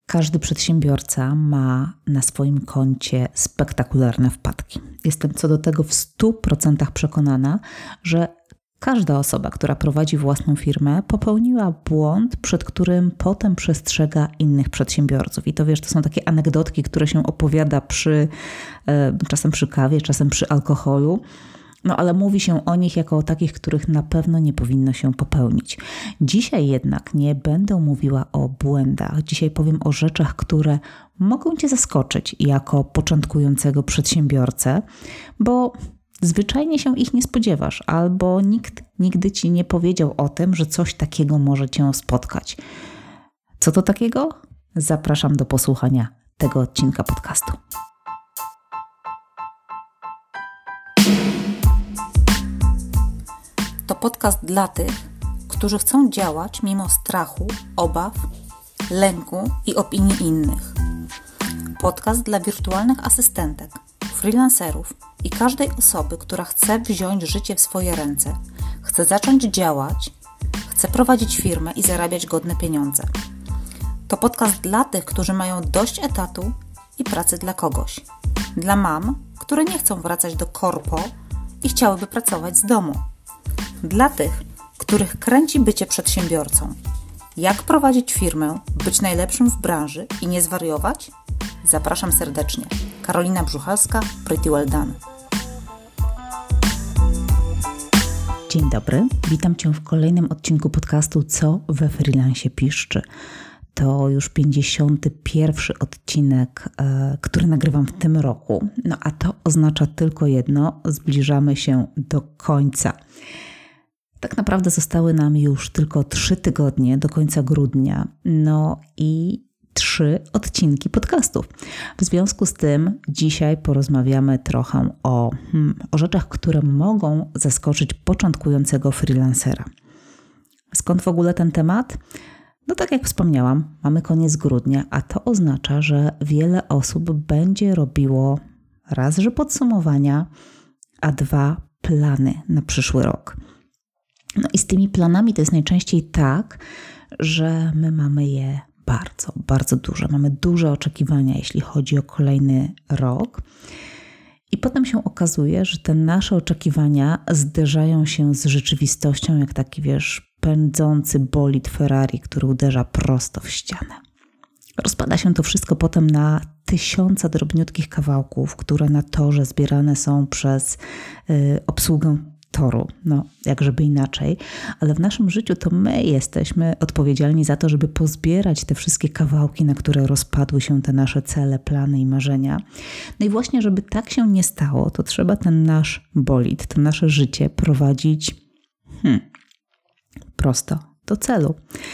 Każdy przedsiębiorca ma na swoim koncie spektakularne wpadki. Jestem co do tego w 100% przekonana, że każda osoba, która prowadzi własną firmę, popełniła błąd, przed którym potem przestrzega innych przedsiębiorców. I to wiesz, to są takie anegdotki, które się opowiada czasem przy kawie, czasem przy alkoholu. No ale mówi się o nich jako o takich, których na pewno nie powinno się popełnić. Dzisiaj jednak nie będę mówiła o błędach. Dzisiaj powiem o rzeczach, które mogą Cię zaskoczyć jako początkującego przedsiębiorcę, bo zwyczajnie się ich nie spodziewasz, albo nikt nigdy Ci nie powiedział o tym, że coś takiego może Cię spotkać. Co to takiego? Zapraszam do posłuchania tego odcinka podcastu. To podcast dla tych, którzy chcą działać mimo strachu, obaw, lęku i opinii innych. Podcast dla wirtualnych asystentek, freelancerów i każdej osoby, która chce wziąć życie w swoje ręce, chce zacząć działać, chce prowadzić firmę i zarabiać godne pieniądze. To podcast dla tych, którzy mają dość etatu i pracy dla kogoś. Dla mam, które nie chcą wracać do korpo i chciałyby pracować z domu. Dla tych, których kręci bycie przedsiębiorcą. Jak prowadzić firmę, być najlepszym w branży i nie zwariować? Zapraszam serdecznie. Karolina Brzuchalska, Pretty Well Done. Dzień dobry, witam Cię w kolejnym odcinku podcastu Co we freelancie piszczy. To już 51. odcinek, który nagrywam w tym roku. No a to oznacza tylko jedno, zbliżamy się do końca. Tak naprawdę zostały nam już tylko 3 tygodnie do końca grudnia, no i 3 odcinki podcastów. W związku z tym dzisiaj porozmawiamy trochę o rzeczach, które mogą zaskoczyć początkującego freelancera. Skąd w ogóle ten temat? No tak jak wspomniałam, mamy koniec grudnia, a to oznacza, że wiele osób będzie robiło raz, że podsumowania, a 2 plany na przyszły rok. No i z tymi planami to jest najczęściej tak, że my mamy je bardzo, bardzo duże. Mamy duże oczekiwania, jeśli chodzi o kolejny rok. I potem się okazuje, że te nasze oczekiwania zderzają się z rzeczywistością, jak taki, pędzący bolid Ferrari, który uderza prosto w ścianę. Rozpada się to wszystko potem na 1000 drobniutkich kawałków, które na torze zbierane są przez obsługę toru, no jak żeby inaczej, ale w naszym życiu to my jesteśmy odpowiedzialni za to, żeby pozbierać te wszystkie kawałki, na które rozpadły się te nasze cele, plany i marzenia. No i właśnie, żeby tak się nie stało, to trzeba ten nasz bolid, to nasze życie prowadzić prosto do celu.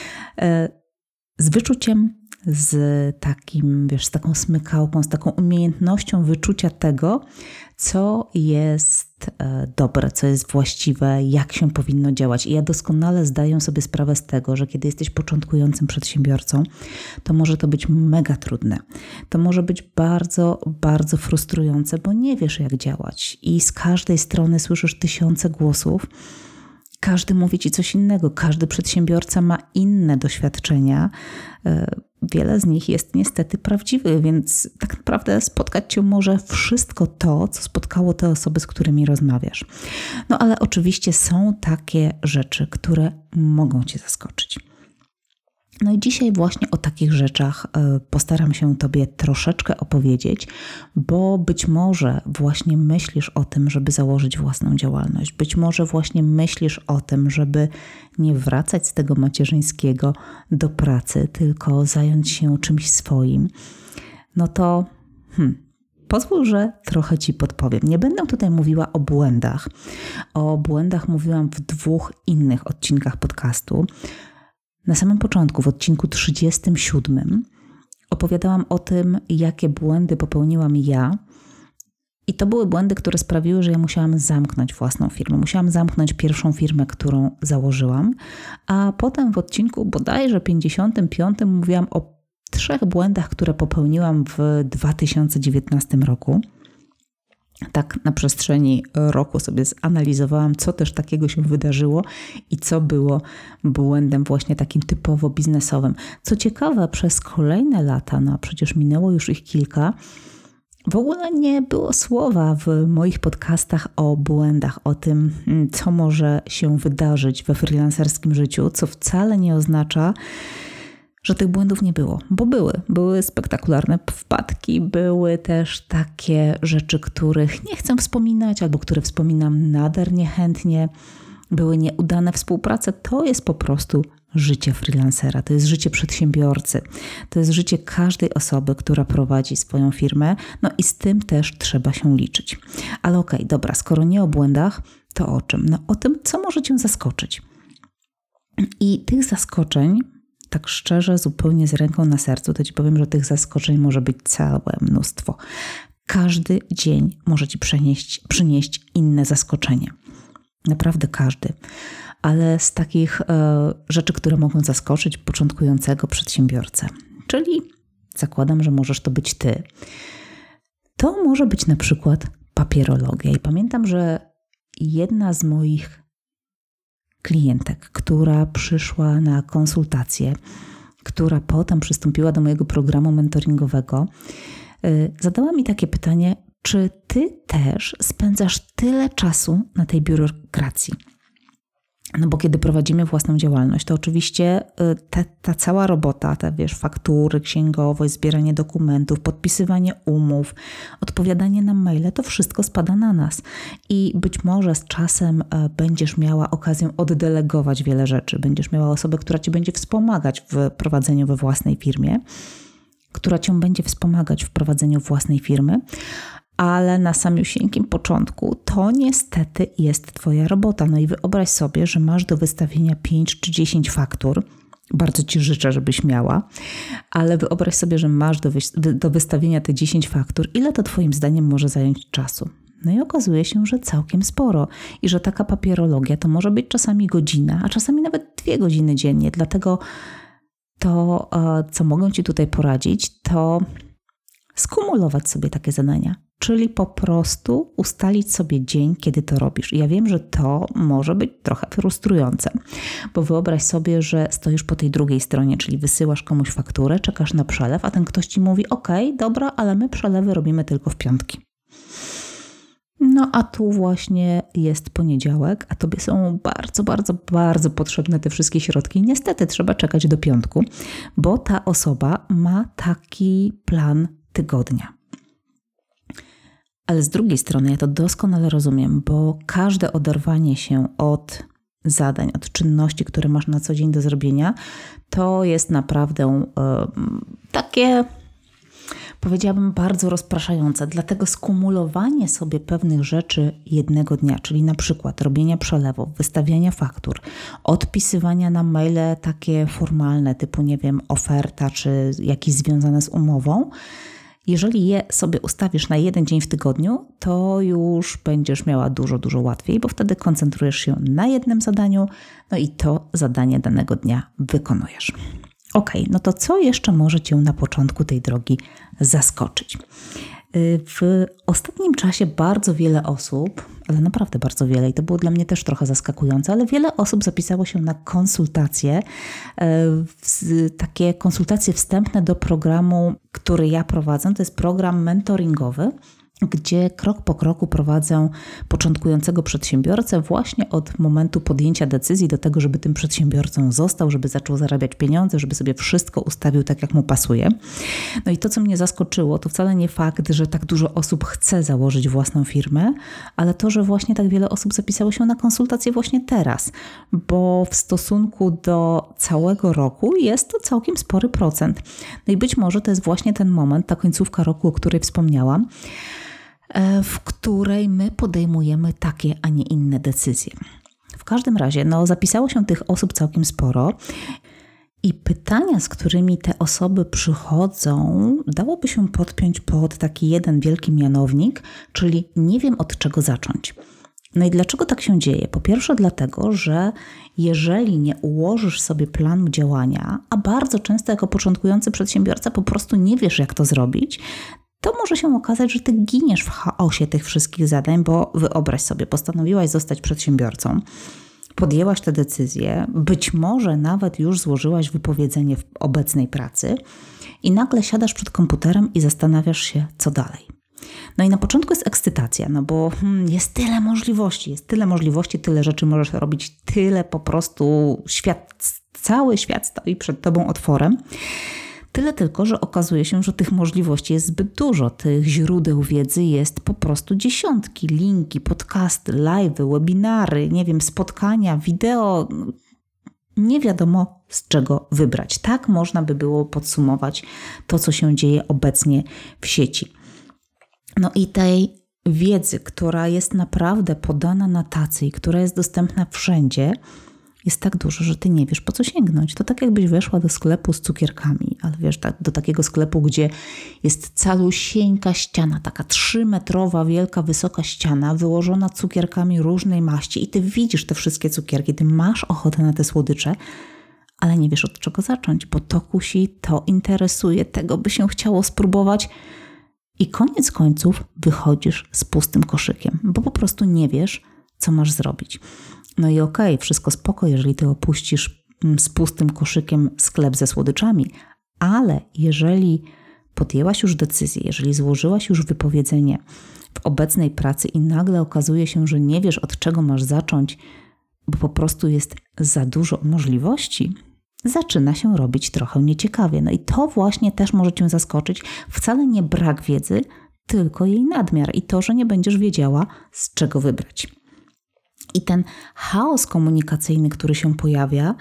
Z wyczuciem, z takim, z taką smykałką, z taką umiejętnością wyczucia tego, co jest dobre, co jest właściwe, jak się powinno działać. I ja doskonale zdaję sobie sprawę z tego, że kiedy jesteś początkującym przedsiębiorcą, to może to być mega trudne. To może być bardzo, bardzo frustrujące, bo nie wiesz, jak działać. I z każdej strony słyszysz 1000 głosów. Każdy mówi Ci coś innego. Każdy przedsiębiorca ma inne doświadczenia. Wiele z nich jest niestety prawdziwych, więc tak naprawdę spotkać Cię może wszystko to, co spotkało te osoby, z którymi rozmawiasz. No ale oczywiście są takie rzeczy, które mogą Cię zaskoczyć. No i dzisiaj właśnie o takich rzeczach postaram się Tobie troszeczkę opowiedzieć, bo być może właśnie myślisz o tym, żeby założyć własną działalność. Być może właśnie myślisz o tym, żeby nie wracać z tego macierzyńskiego do pracy, tylko zająć się czymś swoim. No to pozwól, że trochę Ci podpowiem. Nie będę tutaj mówiła o błędach. O błędach mówiłam w 2 innych odcinkach podcastu. Na samym początku, w odcinku 37, opowiadałam o tym, jakie błędy popełniłam ja. I to były błędy, które sprawiły, że ja musiałam zamknąć własną firmę. Musiałam zamknąć pierwszą firmę, którą założyłam. A potem w odcinku bodajże 55 mówiłam o 3 błędach, które popełniłam w 2019 roku. Tak na przestrzeni roku sobie zanalizowałam, co też takiego się wydarzyło i co było błędem właśnie takim typowo biznesowym. Co ciekawe, przez kolejne lata, no przecież minęło już ich kilka, w ogóle nie było słowa w moich podcastach o błędach, o tym, co może się wydarzyć we freelancerskim życiu, co wcale nie oznacza, że tych błędów nie było, bo były spektakularne wpadki, były też takie rzeczy, których nie chcę wspominać albo które wspominam nader niechętnie, były nieudane współprace. To jest po prostu życie freelancera, to jest życie przedsiębiorcy, to jest życie każdej osoby, która prowadzi swoją firmę, no i z tym też trzeba się liczyć. Ale okej, dobra, skoro nie o błędach, to o czym? No o tym, co może cię zaskoczyć. I tych zaskoczeń, tak szczerze, zupełnie z ręką na sercu, to ci powiem, że tych zaskoczeń może być całe mnóstwo. Każdy dzień może ci przynieść inne zaskoczenie. Naprawdę każdy. Ale z takich rzeczy, które mogą zaskoczyć początkującego przedsiębiorcę, czyli zakładam, że możesz to być ty, to może być na przykład papierologia. I pamiętam, że jedna z moich klientek, która przyszła na konsultację, która potem przystąpiła do mojego programu mentoringowego, zadała mi takie pytanie, czy ty też spędzasz tyle czasu na tej biurokracji? No bo kiedy prowadzimy własną działalność, to oczywiście ta cała robota, faktury, księgowość, zbieranie dokumentów, podpisywanie umów, odpowiadanie na maile, to wszystko spada na nas. I być może z czasem będziesz miała okazję oddelegować wiele rzeczy. Będziesz miała osobę, która cię będzie wspomagać w prowadzeniu we własnej firmie, która cię będzie wspomagać w prowadzeniu własnej firmy, ale na samiusieńkim początku to niestety jest twoja robota. No i wyobraź sobie, że masz do wystawienia 5 czy 10 faktur. Bardzo ci życzę, żebyś miała, ale wyobraź sobie, że masz do wystawienia te 10 faktur. Ile to twoim zdaniem może zająć czasu? No i okazuje się, że całkiem sporo i że taka papierologia to może być czasami godzina, a czasami nawet 2 godziny dziennie. Dlatego to, co mogę ci tutaj poradzić, to skumulować sobie takie zadania, czyli po prostu ustalić sobie dzień, kiedy to robisz. I ja wiem, że to może być trochę frustrujące, bo wyobraź sobie, że stoisz po tej drugiej stronie, czyli wysyłasz komuś fakturę, czekasz na przelew, a ten ktoś ci mówi, okej, dobra, ale my przelewy robimy tylko w piątki. No a tu właśnie jest poniedziałek, a tobie są bardzo, bardzo, bardzo potrzebne te wszystkie środki. Niestety trzeba czekać do piątku, bo ta osoba ma taki plan tygodnia. Ale z drugiej strony ja to doskonale rozumiem, bo każde oderwanie się od zadań, od czynności, które masz na co dzień do zrobienia, to jest naprawdę takie, powiedziałabym, bardzo rozpraszające. Dlatego skumulowanie sobie pewnych rzeczy jednego dnia, czyli na przykład robienia przelewów, wystawiania faktur, odpisywania na maile takie formalne, typu nie wiem, oferta czy jakieś związane z umową, jeżeli je sobie ustawisz na jeden dzień w tygodniu, to już będziesz miała dużo, dużo łatwiej, bo wtedy koncentrujesz się na jednym zadaniu, no i to zadanie danego dnia wykonujesz. Okej, no to co jeszcze może cię na początku tej drogi zaskoczyć? W ostatnim czasie bardzo wiele osób, ale naprawdę bardzo wiele, i to było dla mnie też trochę zaskakujące, ale wiele osób zapisało się na konsultacje, takie konsultacje wstępne do programu, który ja prowadzę. To jest program mentoringowy, gdzie krok po kroku prowadzę początkującego przedsiębiorcę właśnie od momentu podjęcia decyzji do tego, żeby tym przedsiębiorcą został, żeby zaczął zarabiać pieniądze, żeby sobie wszystko ustawił tak, jak mu pasuje. No i to, co mnie zaskoczyło, to wcale nie fakt, że tak dużo osób chce założyć własną firmę, ale to, że właśnie tak wiele osób zapisało się na konsultacje właśnie teraz, bo w stosunku do całego roku jest to całkiem spory procent. No i być może to jest właśnie ten moment, ta końcówka roku, o której wspomniałam, w której my podejmujemy takie, a nie inne decyzje. W każdym razie, zapisało się tych osób całkiem sporo i pytania, z którymi te osoby przychodzą, dałoby się podpiąć pod taki jeden wielki mianownik, czyli nie wiem, od czego zacząć. No i dlaczego tak się dzieje? Po pierwsze dlatego, że jeżeli nie ułożysz sobie planu działania, a bardzo często jako początkujący przedsiębiorca po prostu nie wiesz, jak to zrobić, to może się okazać, że ty giniesz w chaosie tych wszystkich zadań, bo wyobraź sobie, postanowiłaś zostać przedsiębiorcą, podjęłaś tę decyzję, być może nawet już złożyłaś wypowiedzenie w obecnej pracy i nagle siadasz przed komputerem i zastanawiasz się, co dalej. No i na początku jest ekscytacja, no bo jest tyle możliwości, tyle rzeczy możesz robić, tyle po prostu cały świat stoi przed tobą otworem. Tyle tylko, że okazuje się, że tych możliwości jest zbyt dużo. Tych źródeł wiedzy jest po prostu dziesiątki. Linki, podcasty, live'y, webinary, spotkania, wideo. Nie wiadomo z czego wybrać. Tak można by było podsumować to, co się dzieje obecnie w sieci. No i tej wiedzy, która jest naprawdę podana na tacy i która jest dostępna wszędzie, jest tak dużo, że ty nie wiesz, po co sięgnąć. To tak jakbyś weszła do sklepu z cukierkami, ale do takiego sklepu, gdzie jest calusieńka ściana, taka 3-metrowa, wielka, wysoka ściana, wyłożona cukierkami różnej maści i ty widzisz te wszystkie cukierki, ty masz ochotę na te słodycze, ale nie wiesz od czego zacząć, bo to kusi, to interesuje, tego by się chciało spróbować i koniec końców wychodzisz z pustym koszykiem, bo po prostu nie wiesz, co masz zrobić. No i okej, wszystko spoko, jeżeli ty opuścisz z pustym koszykiem sklep ze słodyczami, ale jeżeli podjęłaś już decyzję, jeżeli złożyłaś już wypowiedzenie w obecnej pracy i nagle okazuje się, że nie wiesz od czego masz zacząć, bo po prostu jest za dużo możliwości, zaczyna się robić trochę nieciekawie. No i to właśnie też może cię zaskoczyć. Wcale nie brak wiedzy, tylko jej nadmiar i to, że nie będziesz wiedziała z czego wybrać. I ten chaos komunikacyjny, który się pojawia,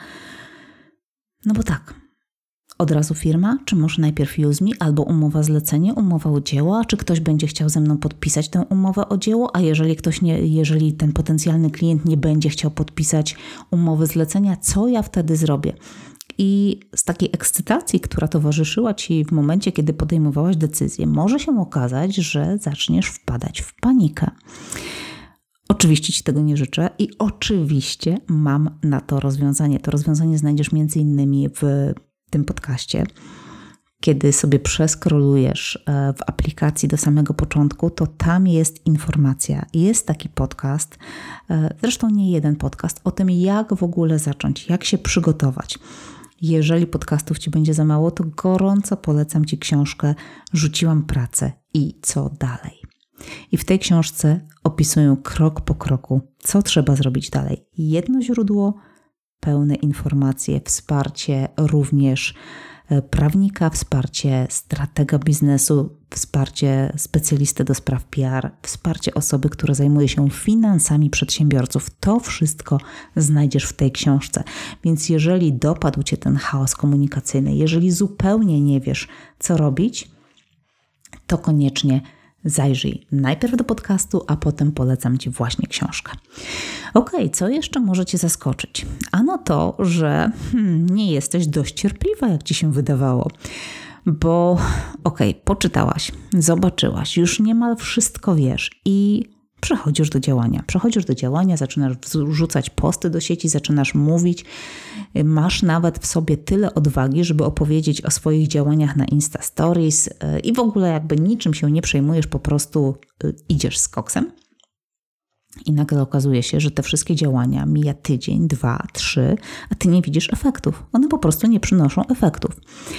no bo tak, od razu firma, czy może najpierw use me, albo umowa zlecenie, umowa o dzieło, a czy ktoś będzie chciał ze mną podpisać tę umowę o dzieło, a jeżeli ten potencjalny klient nie będzie chciał podpisać umowy zlecenia, co ja wtedy zrobię? I z takiej ekscytacji, która towarzyszyła ci w momencie, kiedy podejmowałaś decyzję, może się okazać, że zaczniesz wpadać w panikę. Oczywiście ci tego nie życzę i oczywiście mam na to rozwiązanie. To rozwiązanie znajdziesz m.in. w tym podcaście. Kiedy sobie przeskrolujesz w aplikacji do samego początku, to tam jest informacja. Jest taki podcast, zresztą nie jeden podcast, o tym jak w ogóle zacząć, jak się przygotować. Jeżeli podcastów ci będzie za mało, to gorąco polecam ci książkę Rzuciłam pracę i co dalej. I w tej książce opisuję krok po kroku, co trzeba zrobić dalej. Jedno źródło, pełne informacje, wsparcie również prawnika, wsparcie stratega biznesu, wsparcie specjalisty do spraw PR, wsparcie osoby, która zajmuje się finansami przedsiębiorców. To wszystko znajdziesz w tej książce. Więc jeżeli dopadł cię ten chaos komunikacyjny, jeżeli zupełnie nie wiesz, co robić, to koniecznie zajrzyj najpierw do podcastu, a potem polecam ci właśnie książkę. Okej, co jeszcze może cię zaskoczyć? Ano to, że nie jesteś dość cierpliwa, jak ci się wydawało. Bo poczytałaś, zobaczyłaś, już niemal wszystko wiesz i przechodzisz do działania, zaczynasz wrzucać posty do sieci, zaczynasz mówić, masz nawet w sobie tyle odwagi, żeby opowiedzieć o swoich działaniach na Insta Stories i w ogóle jakby niczym się nie przejmujesz, po prostu idziesz z koksem. I nagle okazuje się, że te wszystkie działania mija tydzień, 2, 3, a ty nie widzisz efektów. One po prostu nie przynoszą efektów.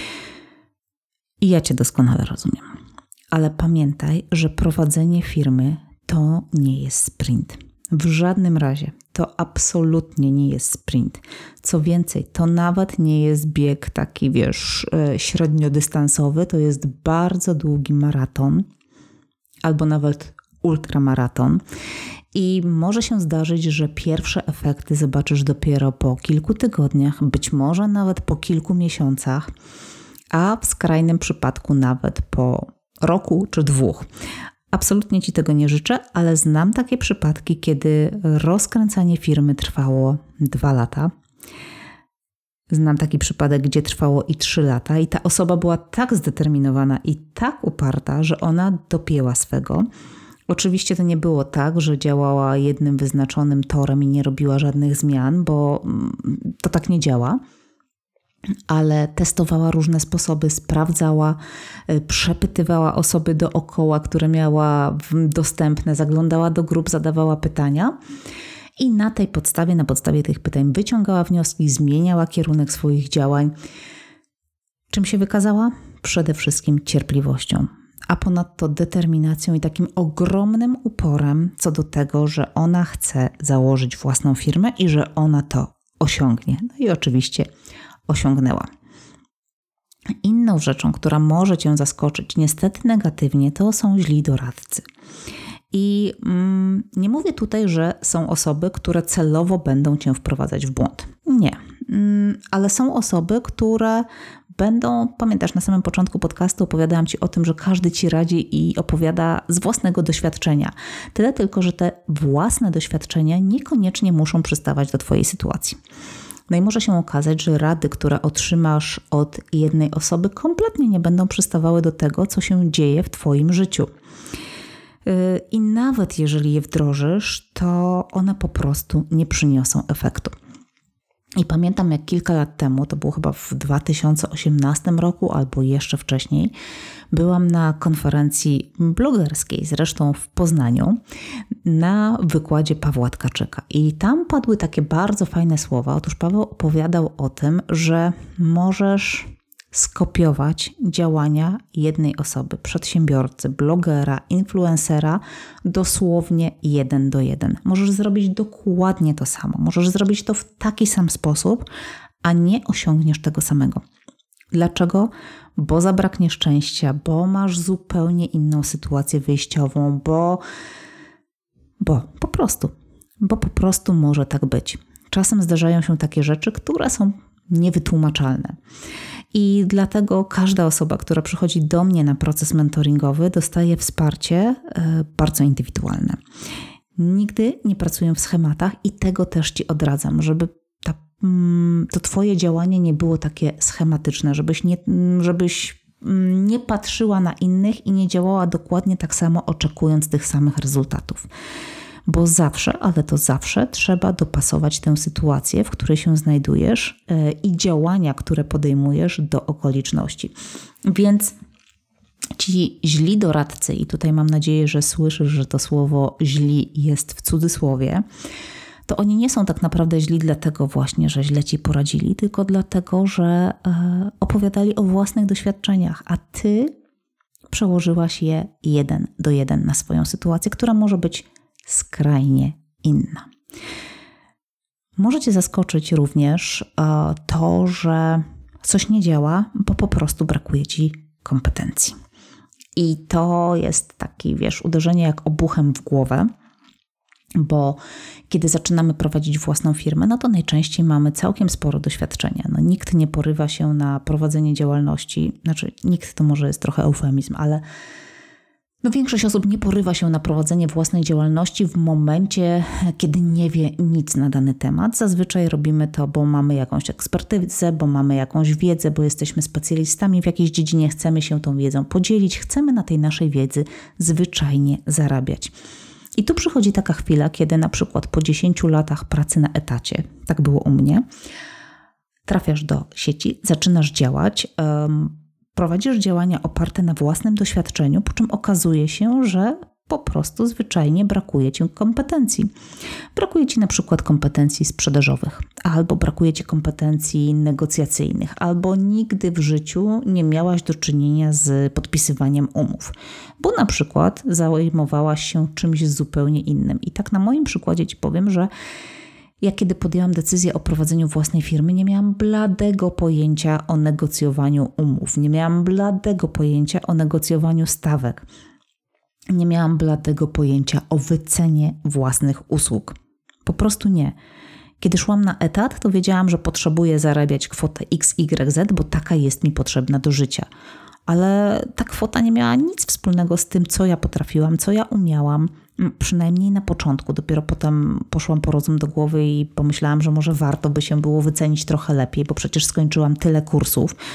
I ja cię doskonale rozumiem. Ale pamiętaj, że prowadzenie firmy to nie jest sprint. W żadnym razie. To absolutnie nie jest sprint. Co więcej, to nawet nie jest bieg taki, średniodystansowy. To jest bardzo długi maraton albo nawet ultramaraton. I może się zdarzyć, że pierwsze efekty zobaczysz dopiero po kilku tygodniach, być może nawet po kilku miesiącach, a w skrajnym przypadku nawet po roku czy 2. Absolutnie ci tego nie życzę, ale znam takie przypadki, kiedy rozkręcanie firmy trwało 2 lata. Znam taki przypadek, gdzie trwało i 3 lata i ta osoba była tak zdeterminowana i tak uparta, że ona dopięła swego. Oczywiście to nie było tak, że działała jednym wyznaczonym torem i nie robiła żadnych zmian, bo to tak nie działa. ale testowała różne sposoby, sprawdzała, przepytywała osoby dookoła, które miała dostępne, zaglądała do grup, zadawała pytania i na podstawie tych pytań wyciągała wnioski, zmieniała kierunek swoich działań. Czym się wykazała? Przede wszystkim cierpliwością, a ponadto determinacją i takim ogromnym uporem co do tego, że ona chce założyć własną firmę i że ona to osiągnie. No i oczywiście osiągnęła. Inną rzeczą, która może Cię zaskoczyć, niestety negatywnie, to są źli doradcy. I nie mówię tutaj, że są osoby, które celowo będą Cię wprowadzać w błąd. Nie, ale są osoby, które pamiętasz, na samym początku podcastu opowiadałam Ci o tym, że każdy Ci radzi i opowiada z własnego doświadczenia. Tyle tylko, że te własne doświadczenia niekoniecznie muszą przystawać do Twojej sytuacji. No i może się okazać, że rady, które otrzymasz od jednej osoby, kompletnie nie będą przystawały do tego, co się dzieje w Twoim życiu. I nawet jeżeli je wdrożysz, to one po prostu nie przyniosą efektu. I pamiętam, jak kilka lat temu, to było chyba w 2018 roku albo jeszcze wcześniej, byłam na konferencji blogerskiej, zresztą w Poznaniu, na wykładzie Pawła Tkaczyka. I tam padły takie bardzo fajne słowa. Otóż Paweł opowiadał o tym, że możesz skopiować działania jednej osoby, przedsiębiorcy, blogera, influencera dosłownie 1 do 1. Możesz zrobić dokładnie to samo. Możesz zrobić to w taki sam sposób, a nie osiągniesz tego samego. Dlaczego? Bo zabraknie szczęścia, bo masz zupełnie inną sytuację wyjściową, bo po prostu może tak być. Czasem zdarzają się takie rzeczy, które są niewytłumaczalne. I dlatego każda osoba, która przychodzi do mnie na proces mentoringowy, dostaje wsparcie bardzo indywidualne. Nigdy nie pracuję w schematach i tego też Ci odradzam, żeby to Twoje działanie nie było takie schematyczne, żebyś nie patrzyła na innych i nie działała dokładnie tak samo, oczekując tych samych rezultatów. Bo zawsze, ale to zawsze trzeba dopasować tę sytuację, w której się znajdujesz i działania, które podejmujesz do okoliczności. Więc ci źli doradcy, i tutaj mam nadzieję, że słyszysz, że to słowo źli jest w cudzysłowie, to oni nie są tak naprawdę źli dlatego właśnie, że źle Ci poradzili, tylko dlatego, że opowiadali o własnych doświadczeniach, a Ty przełożyłaś je 1 do 1 na swoją sytuację, która może być skrajnie inna. Może Cię zaskoczyć również to, że coś nie działa, bo po prostu brakuje Ci kompetencji. I to jest takie, uderzenie jak obuchem w głowę, bo kiedy zaczynamy prowadzić własną firmę, no to najczęściej mamy całkiem sporo doświadczenia. No, nikt nie porywa się na prowadzenie działalności, nikt to może jest trochę eufemizm, ale większość osób nie porywa się na prowadzenie własnej działalności w momencie, kiedy nie wie nic na dany temat. Zazwyczaj robimy to, bo mamy jakąś ekspertyzę, bo mamy jakąś wiedzę, bo jesteśmy specjalistami w jakiejś dziedzinie, chcemy się tą wiedzą podzielić, chcemy na tej naszej wiedzy zwyczajnie zarabiać. I tu przychodzi taka chwila, kiedy na przykład po 10 latach pracy na etacie, tak było u mnie, trafiasz do sieci, zaczynasz działać, prowadzisz działania oparte na własnym doświadczeniu, po czym okazuje się, że po prostu zwyczajnie brakuje Ci kompetencji. Brakuje Ci na przykład kompetencji sprzedażowych, albo brakuje Ci kompetencji negocjacyjnych, albo nigdy w życiu nie miałaś do czynienia z podpisywaniem umów, bo na przykład zajmowałaś się czymś zupełnie innym. I tak na moim przykładzie Ci powiem, że ja kiedy podjęłam decyzję o prowadzeniu własnej firmy, nie miałam bladego pojęcia o negocjowaniu umów, nie miałam bladego pojęcia o negocjowaniu stawek, nie miałam bladego pojęcia o wycenie własnych usług. Po prostu nie. Kiedy szłam na etat, to wiedziałam, że potrzebuję zarabiać kwotę XYZ, bo taka jest mi potrzebna do życia. Ale ta kwota nie miała nic wspólnego z tym, co ja potrafiłam, co ja umiałam, przynajmniej na początku. Dopiero potem poszłam po rozum do głowy i pomyślałam, że może warto by się było wycenić trochę lepiej, bo przecież skończyłam tyle kursów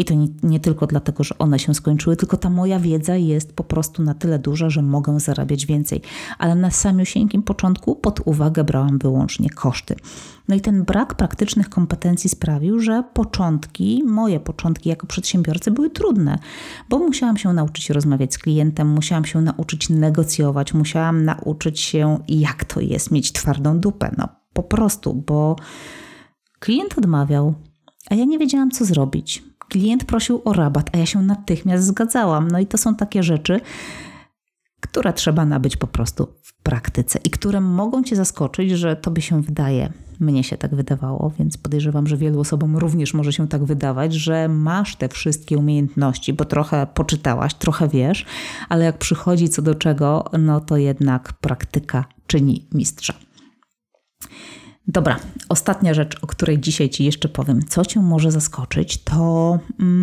I to nie tylko dlatego, że one się skończyły, tylko ta moja wiedza jest po prostu na tyle duża, że mogę zarabiać więcej. Ale na samiusieńkim początku pod uwagę brałam wyłącznie koszty. No i ten brak praktycznych kompetencji sprawił, że moje początki jako przedsiębiorcy były trudne, bo musiałam się nauczyć rozmawiać z klientem, musiałam się nauczyć negocjować, musiałam nauczyć się, jak to jest mieć twardą dupę. No po prostu, bo klient odmawiał, a ja nie wiedziałam, co zrobić. Klient prosił o rabat, a ja się natychmiast zgadzałam. No i to są takie rzeczy, które trzeba nabyć po prostu w praktyce i które mogą Cię zaskoczyć, że Tobie się wydaje. Mnie się tak wydawało, więc podejrzewam, że wielu osobom również może się tak wydawać, że masz te wszystkie umiejętności, bo trochę poczytałaś, trochę wiesz, ale jak przychodzi co do czego, no to jednak praktyka czyni mistrza. Dobra, ostatnia rzecz, o której dzisiaj Ci jeszcze powiem, co Cię może zaskoczyć, to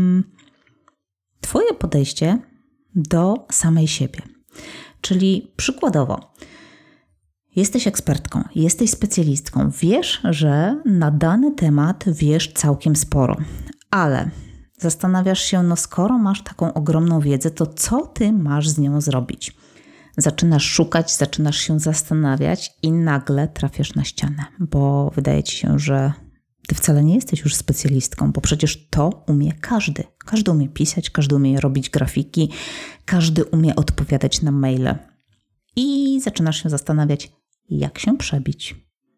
Twoje podejście do samej siebie. Czyli przykładowo, jesteś ekspertką, jesteś specjalistką, wiesz, że na dany temat wiesz całkiem sporo, ale zastanawiasz się, no skoro masz taką ogromną wiedzę, to co Ty masz z nią zrobić? Zaczynasz szukać, zaczynasz się zastanawiać i nagle trafiasz na ścianę, bo wydaje Ci się, że Ty wcale nie jesteś już specjalistką, bo przecież to umie każdy. Każdy umie pisać, każdy umie robić grafiki, każdy umie odpowiadać na maile. I zaczynasz się zastanawiać, jak się przebić.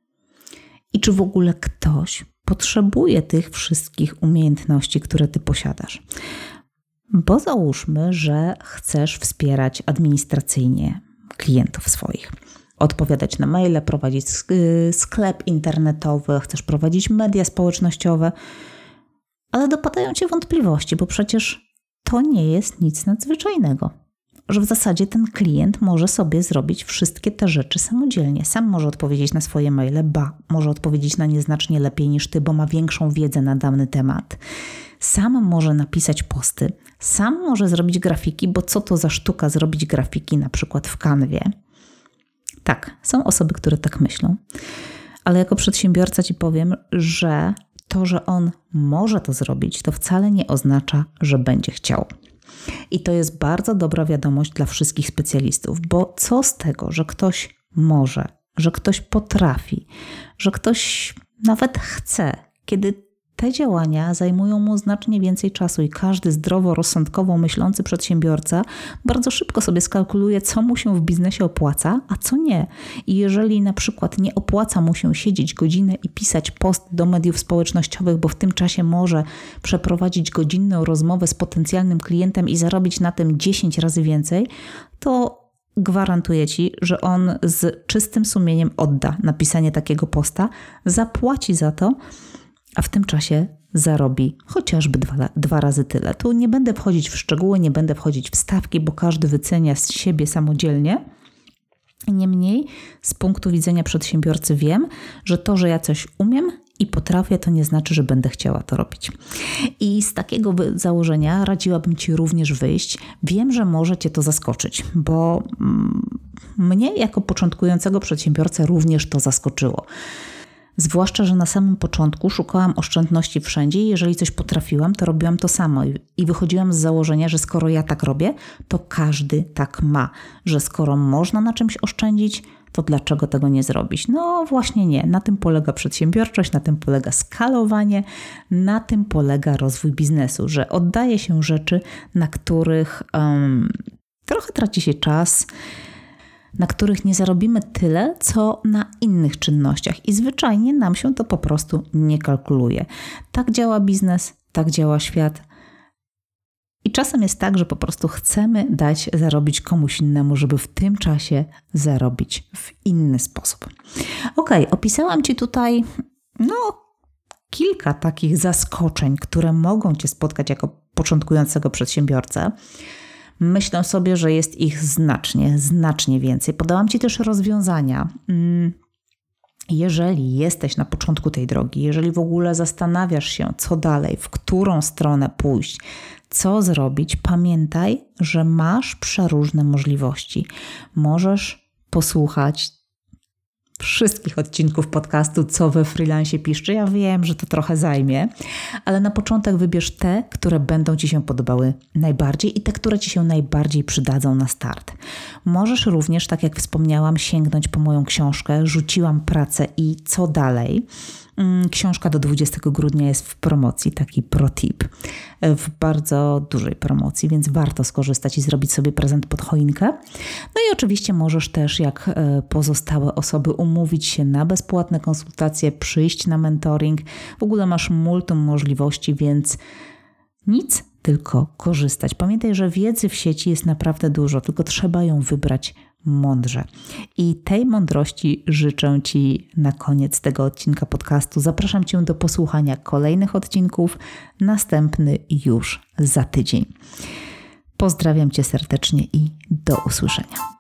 I czy w ogóle ktoś potrzebuje tych wszystkich umiejętności, które Ty posiadasz. Bo załóżmy, że chcesz wspierać administracyjnie klientów swoich. Odpowiadać na maile, prowadzić sklep internetowy, chcesz prowadzić media społecznościowe, ale dopadają Cię wątpliwości, bo przecież to nie jest nic nadzwyczajnego. Że w zasadzie ten klient może sobie zrobić wszystkie te rzeczy samodzielnie. Sam może odpowiedzieć na swoje maile, może odpowiedzieć na nie znacznie lepiej niż Ty, bo ma większą wiedzę na dany temat. Sam może napisać posty, sam może zrobić grafiki, bo co to za sztuka zrobić grafiki na przykład w Canwie. Tak, są osoby, które tak myślą, ale jako przedsiębiorca Ci powiem, że to, że on może to zrobić, to wcale nie oznacza, że będzie chciał. I to jest bardzo dobra wiadomość dla wszystkich specjalistów, bo co z tego, że ktoś może, że ktoś potrafi, że ktoś nawet chce, kiedy te działania zajmują mu znacznie więcej czasu i każdy zdroworozsądkowo myślący przedsiębiorca bardzo szybko sobie skalkuluje, co mu się w biznesie opłaca, a co nie. I jeżeli na przykład nie opłaca mu się siedzieć godzinę i pisać post do mediów społecznościowych, bo w tym czasie może przeprowadzić godzinną rozmowę z potencjalnym klientem i zarobić na tym 10 razy więcej, to gwarantuję Ci, że on z czystym sumieniem odda napisanie takiego posta, zapłaci za to, a w tym czasie zarobi chociażby dwa razy tyle. Tu nie będę wchodzić w szczegóły, nie będę wchodzić w stawki, bo każdy wycenia z siebie samodzielnie. Niemniej z punktu widzenia przedsiębiorcy wiem, że to, że ja coś umiem i potrafię, to nie znaczy, że będę chciała to robić. I z takiego założenia radziłabym Ci również wyjść. Wiem, że może Cię to zaskoczyć, bo mnie jako początkującego przedsiębiorcę również to zaskoczyło. Zwłaszcza, że na samym początku szukałam oszczędności wszędzie i jeżeli coś potrafiłam, to robiłam to samo i wychodziłam z założenia, że skoro ja tak robię, to każdy tak ma, że skoro można na czymś oszczędzić, to dlaczego tego nie zrobić? No właśnie nie. Na tym polega przedsiębiorczość, na tym polega skalowanie, na tym polega rozwój biznesu, że oddaje się rzeczy, na których trochę traci się czas, na których nie zarobimy tyle, co na innych czynnościach i zwyczajnie nam się to po prostu nie kalkuluje. Tak działa biznes, tak działa świat i czasem jest tak, że po prostu chcemy dać zarobić komuś innemu, żeby w tym czasie zarobić w inny sposób. Opisałam Ci tutaj kilka takich zaskoczeń, które mogą Cię spotkać jako początkującego przedsiębiorcę. Myślę sobie, że jest ich znacznie więcej. Podałam Ci też rozwiązania. Jeżeli jesteś na początku tej drogi, jeżeli w ogóle zastanawiasz się, co dalej, w którą stronę pójść, co zrobić, pamiętaj, że masz przeróżne możliwości. Możesz posłuchać wszystkich odcinków podcastu Co we freelancie piszczy. Ja wiem, że to trochę zajmie, ale na początek wybierz te, które będą Ci się podobały najbardziej i te, które Ci się najbardziej przydadzą na start. Możesz również, tak jak wspomniałam, sięgnąć po moją książkę Rzuciłam pracę i co dalej? Książka do 20 grudnia jest w promocji, taki pro tip, w bardzo dużej promocji, więc warto skorzystać i zrobić sobie prezent pod choinkę. No i oczywiście możesz też, jak pozostałe osoby, umówić się na bezpłatne konsultacje, przyjść na mentoring. W ogóle masz multum możliwości, więc nic, tylko korzystać. Pamiętaj, że wiedzy w sieci jest naprawdę dużo, tylko trzeba ją wybrać mądrze. I tej mądrości życzę Ci na koniec tego odcinka podcastu. Zapraszam Cię do posłuchania kolejnych odcinków, następny już za tydzień. Pozdrawiam Cię serdecznie i do usłyszenia.